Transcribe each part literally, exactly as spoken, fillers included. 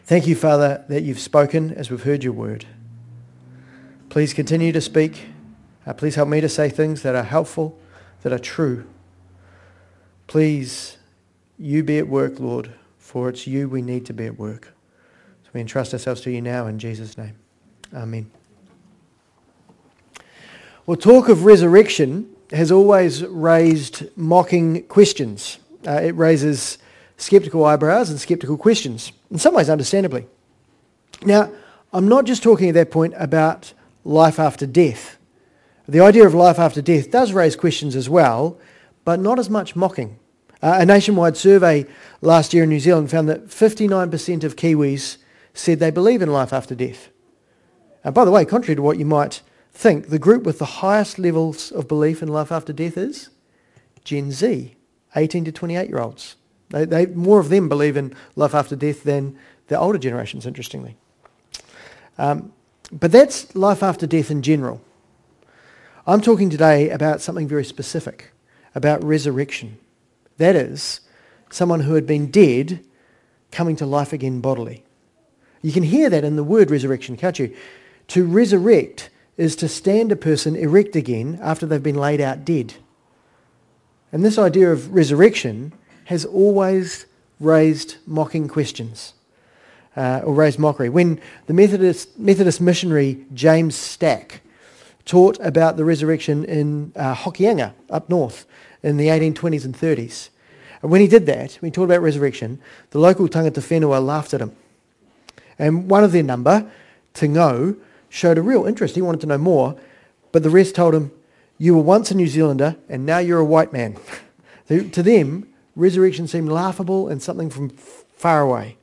Thank you, Father, that you've spoken as we've heard your word. Please continue to speak. Uh, please help me to say things that are helpful, that are true. Please, you be at work, Lord, for it's you we need to be at work. So we entrust ourselves to you now in Jesus' name. Amen. Well, talk of resurrection has always raised mocking questions. Uh, it raises sceptical eyebrows and sceptical questions, in some ways understandably. Now, I'm not just talking at that point about life after death. The idea of life after death does raise questions as well, but not as much mocking. Uh, a nationwide survey last year in New Zealand found that fifty-nine percent of Kiwis said they believe in life after death. And by the way, contrary to what you might think, the group with the highest levels of belief in life after death is Gen Z, eighteen to twenty-eight year olds. They, they, more of them believe in life after death than the older generations, interestingly. Um, but that's life after death in general. I'm talking today about something very specific, about resurrection. That is, someone who had been dead coming to life again bodily. You can hear that in the word resurrection, can't you? To resurrect is to stand a person erect again after they've been laid out dead. And this idea of resurrection has always raised mocking questions, uh, or raised mockery. When the Methodist, Methodist missionary James Stack taught about the resurrection in uh, Hokianga, up north, in the eighteen twenties and thirties. And when he did that, when he taught about resurrection, the local tangata whenua laughed at him. And one of their number, Te Ngau, showed a real interest. He wanted to know more, but the rest told him, "You were once a New Zealander, and now you're a white man." To them, resurrection seemed laughable and something from far away.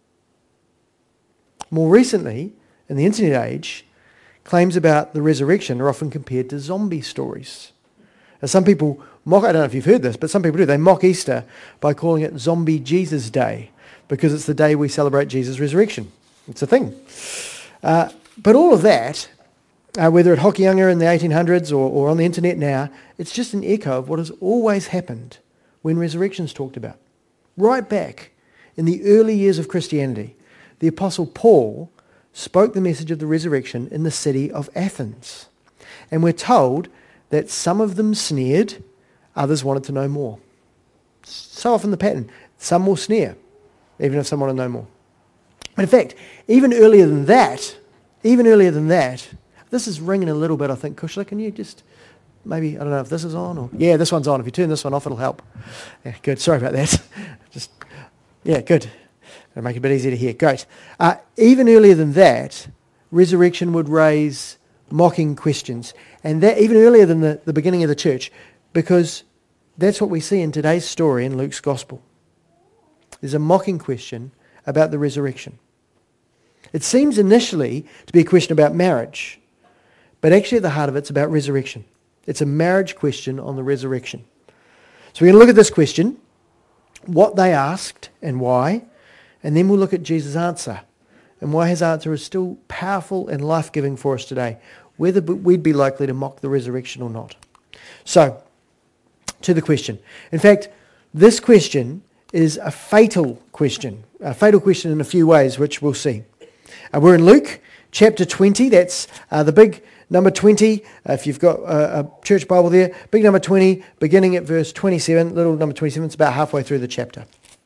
More recently, in the internet age, claims about the resurrection are often compared to zombie stories. Now, some people mock, I don't know if you've heard this, but some people do. They mock Easter by calling it Zombie Jesus Day because it's the day we celebrate Jesus' resurrection. It's a thing. Uh, but all of that, uh, whether at Hokianga in the eighteen hundreds or, or on the internet now, it's just an echo of what has always happened when resurrection's talked about. Right back in the early years of Christianity, the Apostle Paul spoke the message of the resurrection in the city of Athens. And we're told that some of them sneered, others wanted to know more. So often the pattern, some will sneer, even if some want to know more. But in fact, even earlier than that, even earlier than that, this is ringing a little bit, I think. Kushla, can you just, maybe, I don't know if this is on or, yeah, this one's on. If you turn this one off, it'll help. Yeah, good, sorry about that. Just, yeah, good. It'll make it a bit easier to hear. Great. Uh, even earlier than that, resurrection would raise mocking questions. And that even earlier than the, the beginning of the church, because that's what we see in today's story in Luke's Gospel. There's a mocking question about the resurrection. It seems initially to be a question about marriage, but actually at the heart of it, it's about resurrection. It's a marriage question on the resurrection. So we're going to look at this question, what they asked and why, and then we'll look at Jesus' answer and why his answer is still powerful and life-giving for us today, whether we'd be likely to mock the resurrection or not. So, to the question. In fact, this question is a fatal question, a fatal question in a few ways, which we'll see. Uh, we're in Luke chapter twenty, that's uh, the big number twenty, uh, if you've got a, a church Bible there, big number twenty, beginning at verse twenty-seven, little number twenty-seven, it's about halfway through the chapter.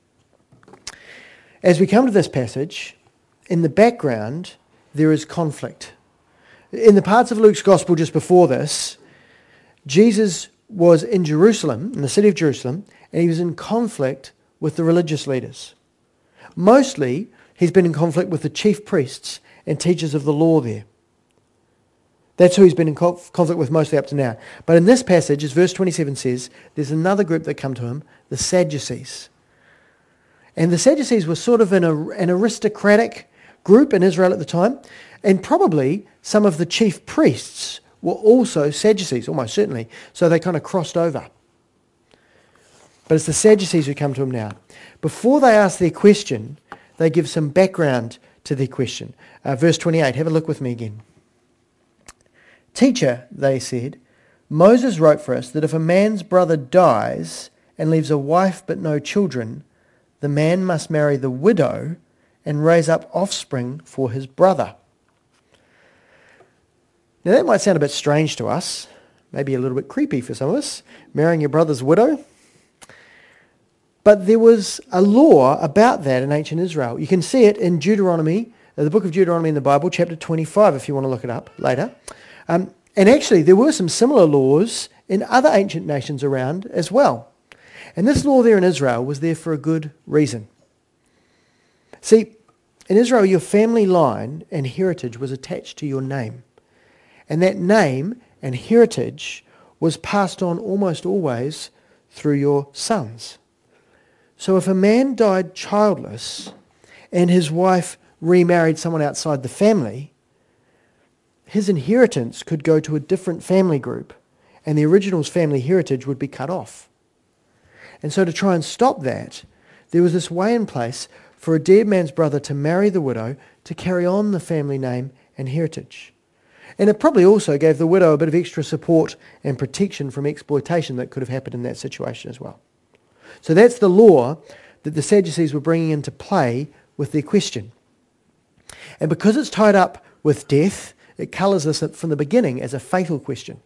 As we come to this passage, in the background, there is conflict. In the parts of Luke's Gospel just before this, Jesus was in Jerusalem, in the city of Jerusalem, and he was in conflict with the religious leaders. Mostly, he's been in conflict with the chief priests and teachers of the law there. That's who he's been in conflict with mostly up to now. But in this passage, as verse twenty-seven says, there's another group that come to him, the Sadducees. And the Sadducees were sort of an, an aristocratic group in Israel at the time, and probably some of the chief priests were also Sadducees, almost certainly. So they kind of crossed over. But it's the Sadducees who come to him now. Before they ask their question, they give some background to their question. Uh, verse twenty-eight, have a look with me again. "Teacher," they said, "Moses wrote for us that if a man's brother dies and leaves a wife but no children, the man must marry the widow and raise up offspring for his brother. Now that might sound a bit strange to us, maybe a little bit creepy for some of us, marrying your brother's widow. But there was a law about that in ancient Israel. You can see it in Deuteronomy, the book of Deuteronomy in the Bible, chapter twenty-five, if you want to look it up later. Um, and actually, there were some similar laws in other ancient nations around as well. And this law there in Israel was there for a good reason. See, in Israel, your family line and heritage was attached to your name. And that name and heritage was passed on almost always through your sons. So if a man died childless and his wife remarried someone outside the family, his inheritance could go to a different family group and the original's family heritage would be cut off. And so to try and stop that, there was this way in place for a dead man's brother to marry the widow to carry on the family name and heritage. And it probably also gave the widow a bit of extra support and protection from exploitation that could have happened in that situation as well. So that's the law that the Sadducees were bringing into play with their question. And because it's tied up with death, it colours this from the beginning as a fatal question.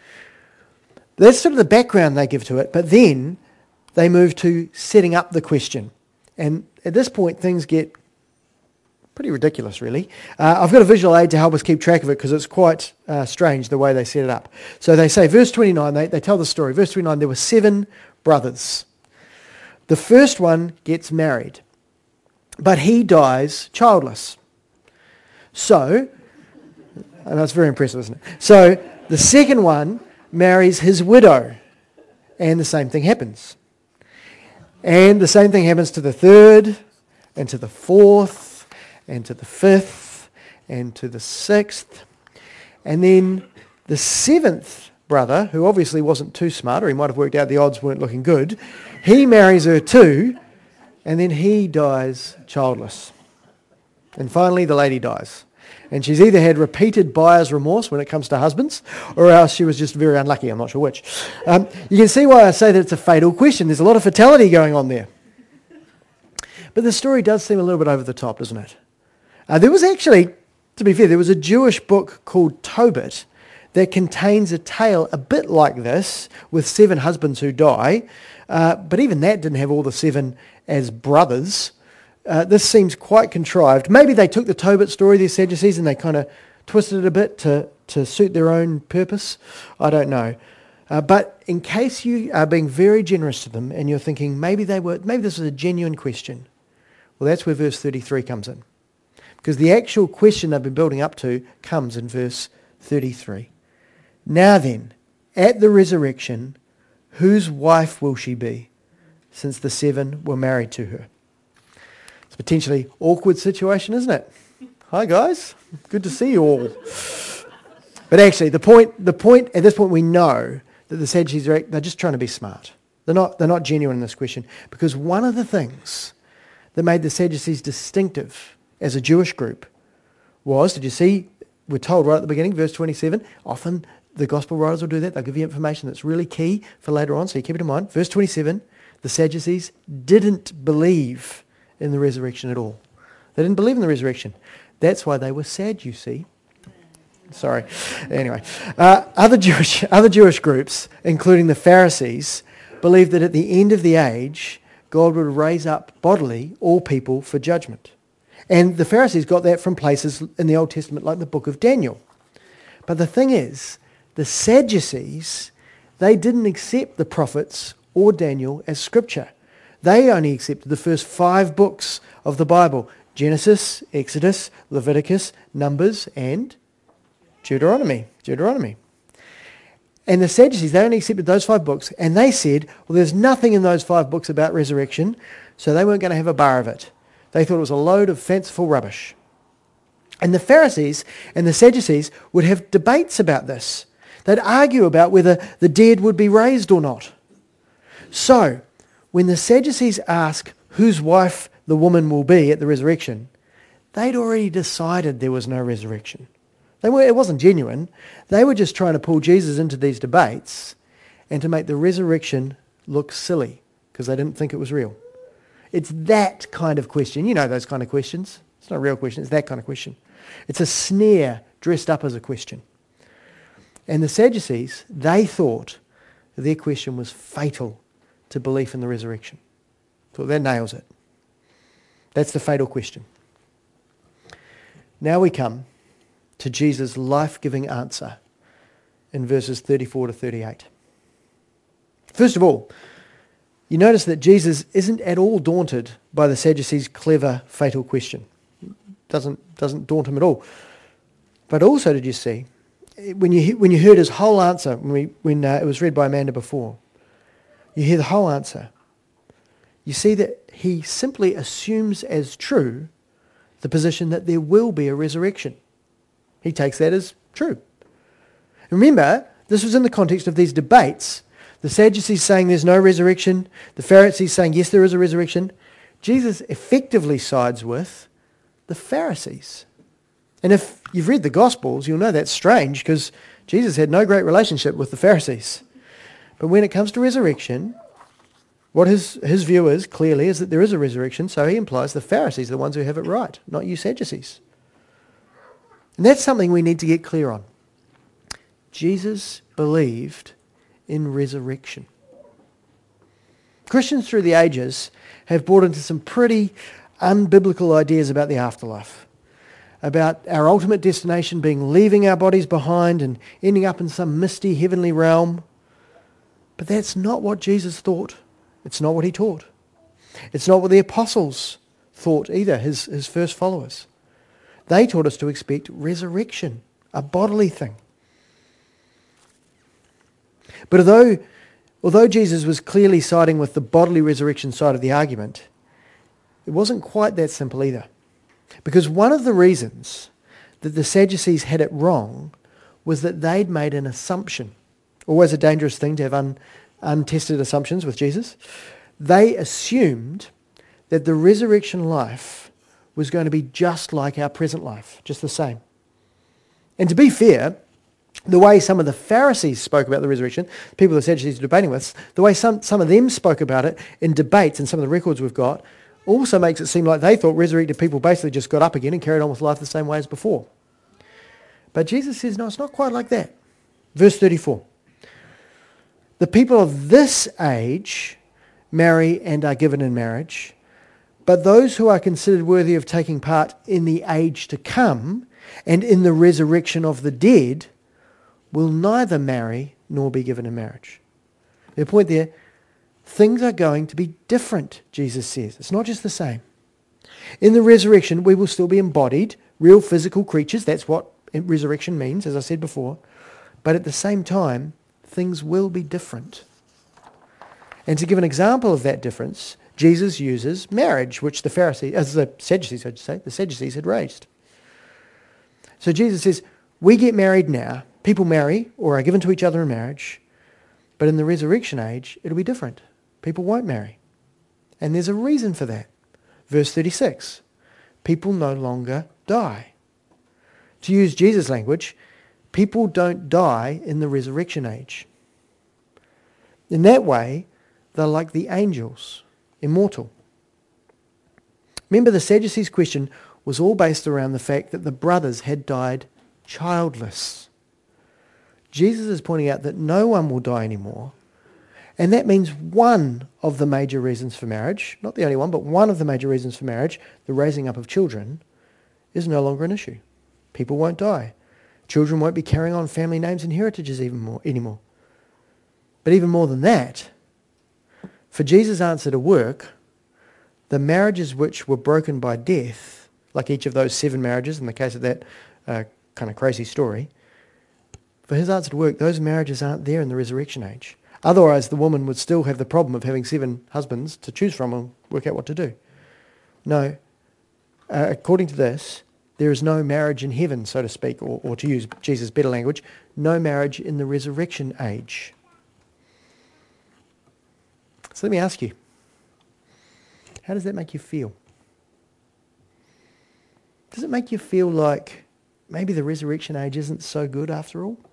That's sort of the background they give to it, but then they move to setting up the question. And at this point, things get pretty ridiculous, really. Uh, I've got a visual aid to help us keep track of it because it's quite uh, strange the way they set it up. So they say, verse twenty-nine, they, they tell the story. Verse twenty-nine, there were seven brothers. The first one gets married, but he dies childless. So, and that's very impressive, isn't it? So the second one marries his widow, and the same thing happens. And the same thing happens to the third, and to the fourth, and to the fifth, and to the sixth. And then the seventh brother, who obviously wasn't too smart, or he might have worked out the odds weren't looking good, he marries her too, and then he dies childless. And finally the lady dies. And she's either had repeated buyer's remorse when it comes to husbands, or else she was just very unlucky. I'm not sure which. Um, you can see why I say that it's a fatal question. There's a lot of fatality going on there. But the story does seem a little bit over the top, doesn't it? Uh, there was actually, to be fair, there was a Jewish book called Tobit that contains a tale a bit like this, with seven husbands who die. Uh, but even that didn't have all the seven as brothers. Uh, this seems quite contrived. Maybe they took the Tobit story, the Sadducees, and they kind of twisted it a bit to, to suit their own purpose. I don't know. Uh, but in case you are being very generous to them and you're thinking maybe they were, maybe this was a genuine question, well, that's where verse thirty-three comes in. Because the actual question they've been building up to comes in verse thirty-three. Now then, at the resurrection, whose wife will she be, since the seven were married to her? It's a potentially awkward situation, isn't it? Hi guys, good to see you all. But actually, the point, the point at this point, we know that the Sadducees are they're just trying to be smart. They're not, they're not genuine in this question, because one of the things that made the Sadducees distinctive as a Jewish group was, did you see, we're told right at the beginning, verse twenty-seven, often the gospel writers will do that. They'll give you information that's really key for later on, so you keep it in mind. Verse twenty-seven, the Sadducees didn't believe in the resurrection at all. They didn't believe in the resurrection. That's why they were sad, you see. Sorry. Anyway, uh, other Jewish other Jewish groups, including the Pharisees, believed that at the end of the age, God would raise up bodily all people for judgment. And the Pharisees got that from places in the Old Testament like the book of Daniel. But the thing is, the Sadducees, they didn't accept the prophets or Daniel as scripture. They only accepted the first five books of the Bible: Genesis, Exodus, Leviticus, Numbers, and Deuteronomy. Deuteronomy. And the Sadducees, they only accepted those five books, and they said, well, there's nothing in those five books about resurrection, so they weren't going to have a bar of it. They thought it was a load of fanciful rubbish. And the Pharisees and the Sadducees would have debates about this. They'd argue about whether the dead would be raised or not. So, when the Sadducees ask whose wife the woman will be at the resurrection, they'd already decided there was no resurrection. They were, it wasn't genuine. They were just trying to pull Jesus into these debates and to make the resurrection look silly because they didn't think it was real. It's that kind of question. You know those kind of questions. It's not a real question. It's that kind of question. It's a snare dressed up as a question. And the Sadducees, they thought their question was fatal to belief in the resurrection. So that nails it. That's the fatal question. Now we come to Jesus' life-giving answer in verses thirty-four to thirty-eight. First of all, you notice that Jesus isn't at all daunted by the Sadducees' clever, fatal question. Doesn't, doesn't daunt him at all. But also, did you see, when you, when you heard his whole answer, when, we, when uh, it was read by Amanda before, you hear the whole answer, you see that he simply assumes as true the position that there will be a resurrection. He takes that as true. Remember, this was in the context of these debates. The Sadducees saying there's no resurrection, the Pharisees saying yes, there is a resurrection. Jesus effectively sides with the Pharisees. And if you've read the Gospels, you'll know that's strange because Jesus had no great relationship with the Pharisees. But when it comes to resurrection, what his, his view is, clearly, is that there is a resurrection, so he implies the Pharisees are the ones who have it right, not you Sadducees. And that's something we need to get clear on. Jesus believed in resurrection. Christians through the ages have bought into some pretty unbiblical ideas about the afterlife, about our ultimate destination being leaving our bodies behind and ending up in some misty heavenly realm. But that's not what Jesus thought. It's not what he taught. It's not what the apostles thought either, his, his first followers. They taught us to expect resurrection, a bodily thing. But although, although Jesus was clearly siding with the bodily resurrection side of the argument, it wasn't quite that simple either. Because one of the reasons that the Sadducees had it wrong was that they'd made an assumption. Always a dangerous thing to have un, untested assumptions with Jesus. They assumed that the resurrection life was going to be just like our present life, just the same. And to be fair, the way some of the Pharisees spoke about the resurrection, people the Sadducees were debating with, the way some, some of them spoke about it in debates and some of the records we've got, also makes it seem like they thought resurrected people basically just got up again and carried on with life the same way as before. But Jesus says, no, it's not quite like that. Verse thirty-four. The people of this age marry and are given in marriage, but those who are considered worthy of taking part in the age to come and in the resurrection of the dead will neither marry nor be given in marriage. The point there, things are going to be different, Jesus says. It's not just the same. In the resurrection, we will still be embodied, real physical creatures. That's what resurrection means, as I said before. But at the same time, things will be different. And to give an example of that difference, Jesus uses marriage, which the Pharisees, as the Sadducees, I should say, the Sadducees had raised. So Jesus says, we get married now. People marry or are given to each other in marriage. But in the resurrection age, it'll be different. People won't marry. And there's a reason for that. Verse thirty-six. People no longer die. To use Jesus' language, people don't die in the resurrection age. In that way, they're like the angels, immortal. Remember, the Sadducees' question was all based around the fact that the brothers had died childless. Jesus is pointing out that no one will die anymore. And that means one of the major reasons for marriage, not the only one, but one of the major reasons for marriage, the raising up of children, is no longer an issue. People won't die. Children won't be carrying on family names and heritages even more anymore. But even more than that, for Jesus' answer to work, the marriages which were broken by death, like each of those seven marriages in the case of that uh, kind of crazy story, for his answer to work, those marriages aren't there in the resurrection age. Otherwise, the woman would still have the problem of having seven husbands to choose from and work out what to do. No, uh, according to this, there is no marriage in heaven, so to speak, or, or to use Jesus' better language, no marriage in the resurrection age. So let me ask you, how does that make you feel? Does it make you feel like maybe the resurrection age isn't so good after all?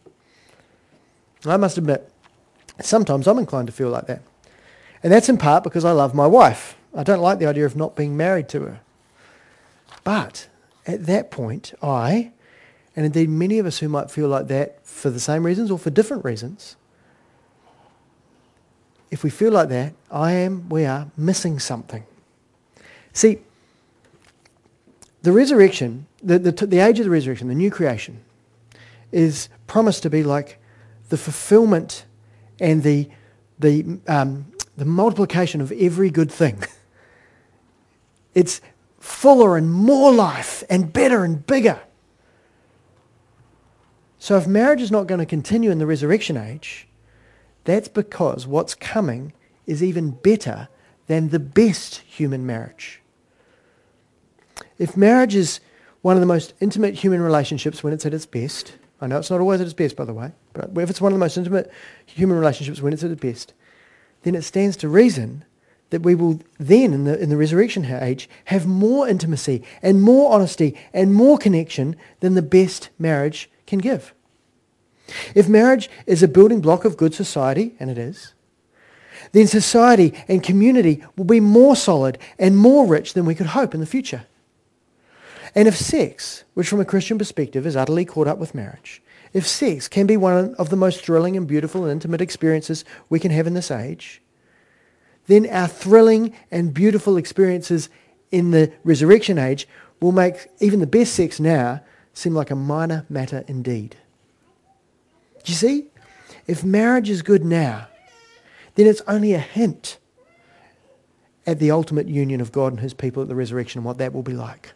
I must admit, sometimes I'm inclined to feel like that. And that's in part because I love my wife. I don't like the idea of not being married to her. But at that point, I, and indeed many of us who might feel like that for the same reasons or for different reasons, if we feel like that, I am, we are missing something. See, the resurrection, the, the, the age of the resurrection, the new creation, is promised to be like the fulfillment and the, the, um, the multiplication of every good thing. It's fuller and more life and better and bigger. So if marriage is not going to continue in the resurrection age, that's because what's coming is even better than the best human marriage. If marriage is one of the most intimate human relationships when it's at its best, I know it's not always at its best, by the way, but if it's one of the most intimate human relationships when it's at its best, then it stands to reason that we will then, in the, in the resurrection age, have more intimacy and more honesty and more connection than the best marriage can give. If marriage is a building block of good society, and it is, then society and community will be more solid and more rich than we could hope in the future. And if sex, which from a Christian perspective is utterly caught up with marriage, if sex can be one of the most thrilling and beautiful and intimate experiences we can have in this age, then our thrilling and beautiful experiences in the resurrection age will make even the best sex now seem like a minor matter indeed. Do you see? If marriage is good now, then it's only a hint at the ultimate union of God and his people at the resurrection and what that will be like.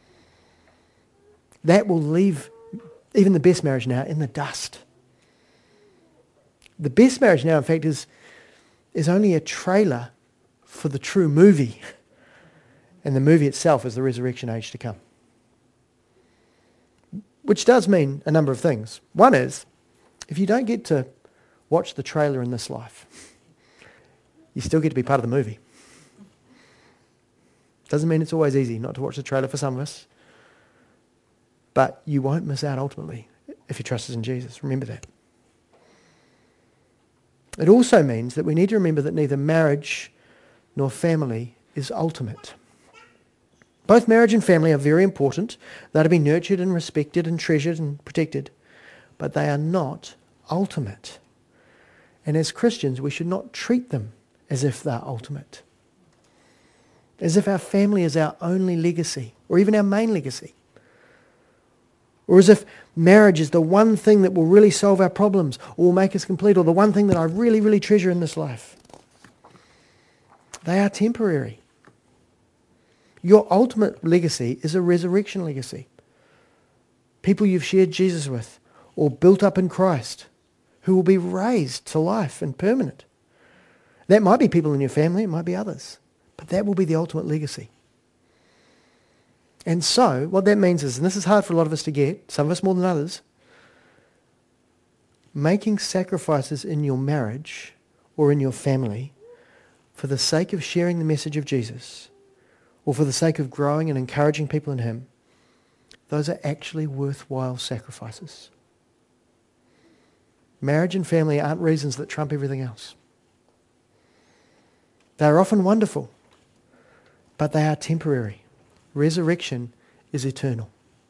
That will leave even the best marriage now in the dust. The best marriage now, in fact, is, is only a trailer for the true movie. And the movie itself is the resurrection age to come. Which does mean a number of things. One is, if you don't get to watch the trailer in this life, you still get to be part of the movie. Doesn't mean it's always easy not to watch the trailer for some of us. But you won't miss out ultimately if your trust is in Jesus. Remember that. It also means that we need to remember that neither marriage nor family is ultimate. Both marriage and family are very important. They're to be nurtured and respected and treasured and protected. But they are not ultimate. And as Christians, we should not treat them as if they're ultimate. As if our family is our only legacy, or even our main legacy. Or as if marriage is the one thing that will really solve our problems, or will make us complete, or the one thing that I really, really treasure in this life. They are temporary. Your ultimate legacy is a resurrection legacy. People you've shared Jesus with, or built up in Christ, who will be raised to life and permanent. That might be people in your family, it might be others, but that will be the ultimate legacy. And so, what that means is, and this is hard for a lot of us to get, some of us more than others, making sacrifices in your marriage or in your family for the sake of sharing the message of Jesus, or for the sake of growing and encouraging people in him, those are actually worthwhile sacrifices. Marriage and family aren't reasons that trump everything else. They are often wonderful, but they are temporary. Resurrection is eternal.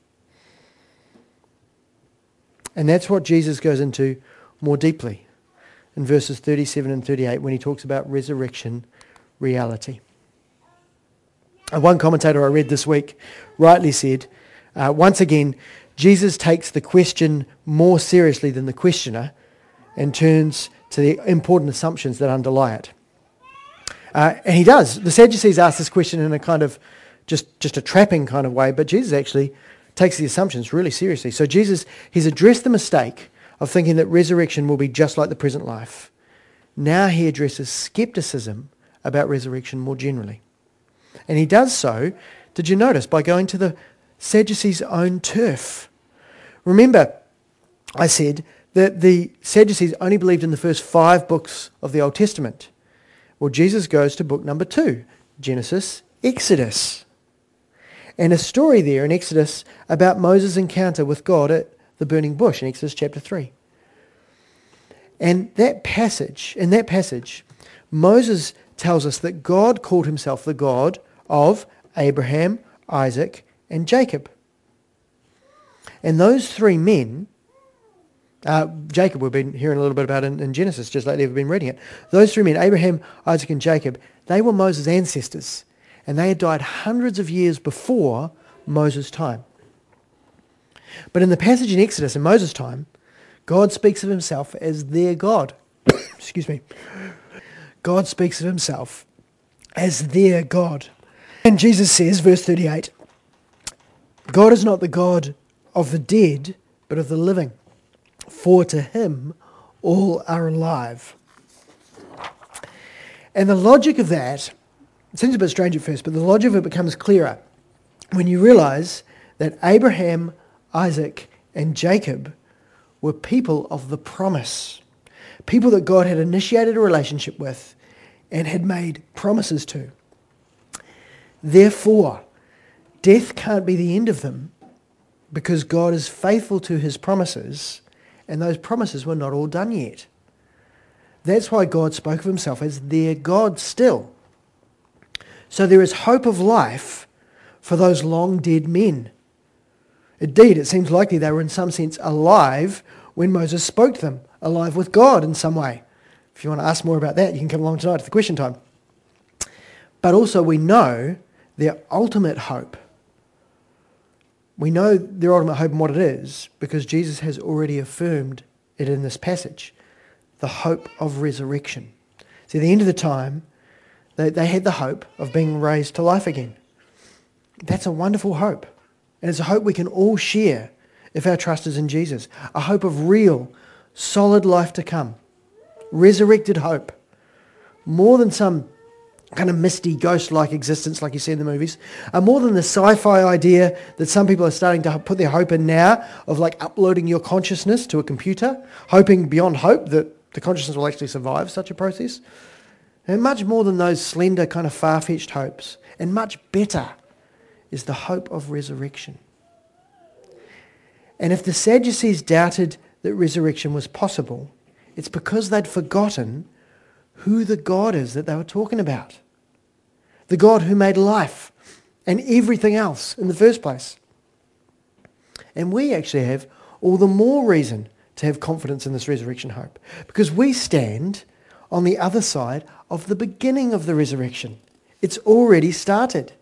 And that's what Jesus goes into more deeply in verses thirty-seven and thirty-eight when he talks about resurrection reality. And one commentator I read this week rightly said, uh, once again, Jesus takes the question more seriously than the questioner and turns to the important assumptions that underlie it. Uh, and he does. The Sadducees ask this question in a kind of just, just a trapping kind of way, but Jesus actually takes the assumptions really seriously. So Jesus, he's addressed the mistake of thinking that resurrection will be just like the present life. Now he addresses skepticism about resurrection more generally. And he does so, did you notice, by going to the Sadducees' own turf. Remember, I said that the Sadducees only believed in the first five books of the Old Testament. Well, Jesus goes to book number two, Genesis, Exodus. And a story there in Exodus about Moses' encounter with God at the burning bush in Exodus chapter three. And that passage, in that passage, Moses tells us that God called himself the God of Abraham, Isaac, and Jacob. And those three men, uh, Jacob we've been hearing a little bit about in, in Genesis, just lately we've been reading it. Those three men, Abraham, Isaac, and Jacob, they were Moses' ancestors. And they had died hundreds of years before Moses' time. But in the passage in Exodus, in Moses' time, God speaks of himself as their God. Excuse me. God speaks of himself as their God. And Jesus says, verse thirty-eight, God is not the God of the dead, but of the living. For to him all are alive. And the logic of that, it seems a bit strange at first, but the logic of it becomes clearer when you realize that Abraham, Isaac, and Jacob were people of the promise. People that God had initiated a relationship with and had made promises to. Therefore, death can't be the end of them because God is faithful to his promises, and those promises were not all done yet. That's why God spoke of himself as their God still. So there is hope of life for those long dead men. Indeed, it seems likely they were in some sense alive when Moses spoke to them, alive with God in some way. If you want to ask more about that, you can come along tonight to the question time. But also we know their ultimate hope. We know their ultimate hope and what it is because Jesus has already affirmed it in this passage. The hope of resurrection. See, at the end of the time, they, they had the hope of being raised to life again. That's a wonderful hope. And it's a hope we can all share if our trust is in Jesus. A hope of real, solid life to come. Resurrected hope. More than some kind of misty, ghost-like existence like you see in the movies. Uh, more than the sci-fi idea that some people are starting to put their hope in now of like uploading your consciousness to a computer, hoping beyond hope that the consciousness will actually survive such a process. And much more than those slender kind of far-fetched hopes. And much better is the hope of resurrection. And if the Sadducees doubted that resurrection was possible, it's because they'd forgotten who the God is that they were talking about. The God who made life and everything else in the first place. And we actually have all the more reason to have confidence in this resurrection hope because we stand on the other side of the beginning of the resurrection. It's already started.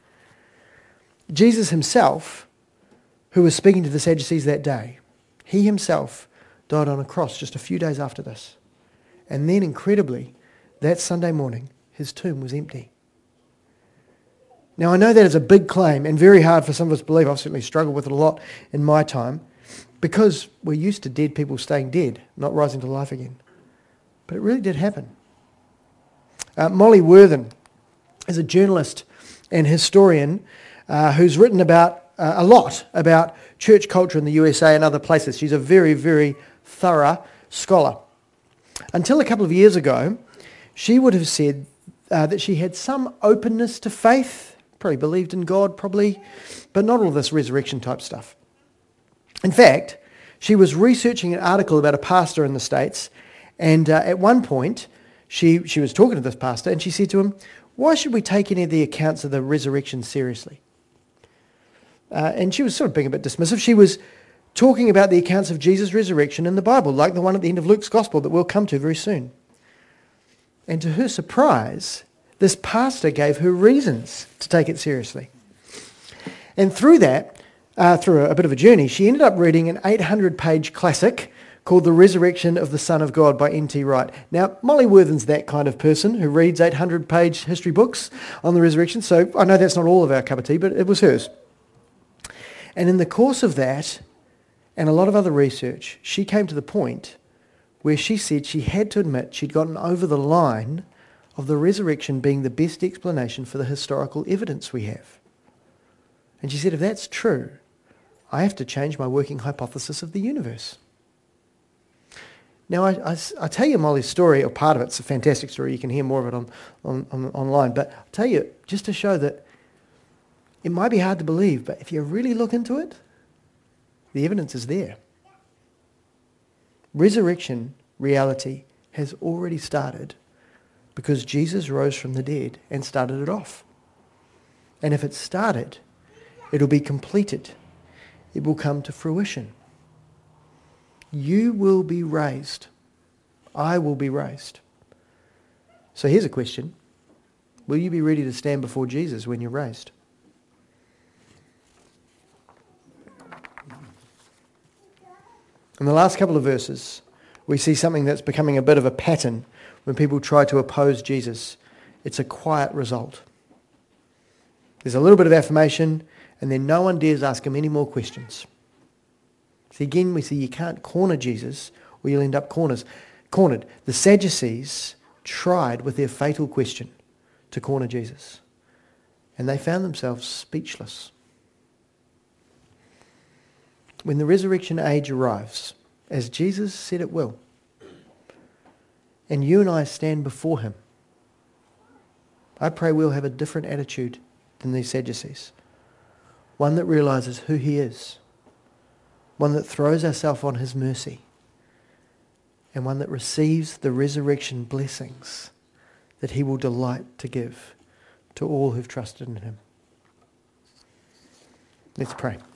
Jesus himself, who was speaking to the Sadducees that day, he himself died on a cross just a few days after this. And then, incredibly, that Sunday morning, his tomb was empty. Now, I know that is a big claim and very hard for some of us to believe. I've certainly struggled with it a lot in my time because we're used to dead people staying dead, not rising to life again. But it really did happen. Uh, Molly Worthen is a journalist and historian uh, who's written about uh, a lot about church culture in the U S A and other places. She's a very, very thorough scholar. Until a couple of years ago, she would have said uh, that she had some openness to faith, probably believed in God, probably, but not all this resurrection type stuff. In fact, she was researching an article about a pastor in the States, and uh, at one point, she, she was talking to this pastor, and she said to him, "Why should we take any of the accounts of the resurrection seriously?" Uh, and she was sort of being a bit dismissive. She was talking about the accounts of Jesus' resurrection in the Bible, like the one at the end of Luke's Gospel that we'll come to very soon. And to her surprise, this pastor gave her reasons to take it seriously. And through that, uh, through a, a bit of a journey, she ended up reading an eight hundred page classic called The Resurrection of the Son of God by N T Wright. Now, Molly Worthen's that kind of person who reads eight hundred page history books on the resurrection, so I know that's not all of our cup of tea, but it was hers. And in the course of that, and a lot of other research, she came to the point where she said she had to admit she'd gotten over the line of the resurrection being the best explanation for the historical evidence we have. And she said, if that's true, I have to change my working hypothesis of the universe. Now, I, I, I tell you Molly's story, or part of it, it's a fantastic story, you can hear more of it on, on, on online, but I'll tell you, just to show that it might be hard to believe, but if you really look into it, the evidence is there. Resurrection reality has already started because Jesus rose from the dead and started it off. And if it's started, it'll be completed. It will come to fruition. You will be raised. I will be raised. So here's a question. Will you be ready to stand before Jesus when you're raised? In the last couple of verses, we see something that's becoming a bit of a pattern when people try to oppose Jesus. It's a quiet result. There's a little bit of affirmation, and then no one dares ask him any more questions. See, again, we see you can't corner Jesus, or you'll end up corners, cornered. The Sadducees tried with their fatal question to corner Jesus, and they found themselves speechless. When the resurrection age arrives, as Jesus said it will, and you and I stand before him, I pray we'll have a different attitude than these Sadducees. One that realises who he is, one that throws ourselves on his mercy, and one that receives the resurrection blessings that he will delight to give to all who've trusted in him. Let's pray.